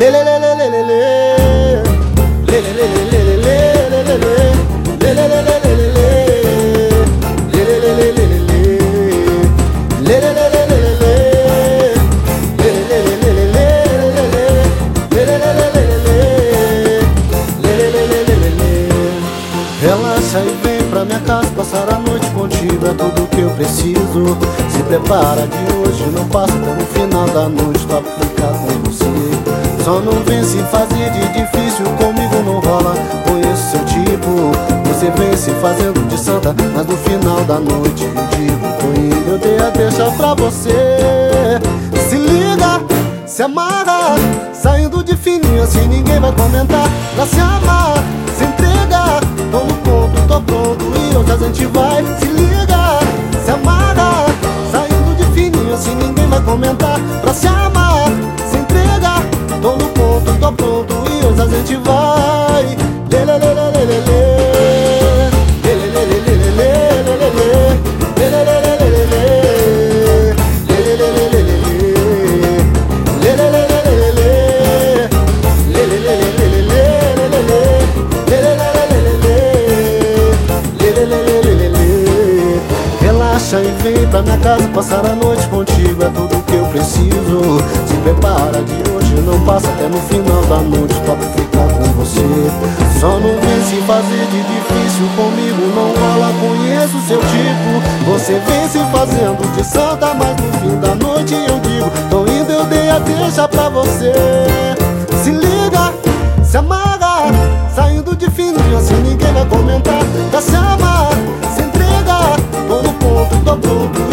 Relaxa e vem pra minha casa passar a noite contigo, é tudo que eu preciso. Se prepara de hoje, não passa até no final da noite, topo ficar com você. Só não vem se fazer de difícil, comigo não rola, conheço seu tipo. Você vem se fazendo de santa, mas no final da noite eu digo, tô indo, eu dei a deixa pra você. Se liga, se amarra, saindo de fininho assim ninguém vai comentar. Pra se amar, se entregar, tô no ponto, tô pronto e hoje a gente vai. Se liga, se amarra, saindo de fininho assim ninguém vai comentar. Pra se amar, se entregar, tô no ponto, tô pronto e hoje a gente vai. Relaxa e vem pra minha casa passar a noite contigo, é tudo que eu preciso. Se prepara de hoje, não passa até no final da noite, topo ficar com você. Só não vem se fazer de difícil, comigo não rola, conheço seu tipo. Você vem se fazendo de santa, mas no fim da noite eu digo, tô indo, eu dei a deixa pra você. Se liga, se amarra, saindo de fininho assim ninguém vai comentar. Pra se amar, se entregar, tô no ponto, tô pronto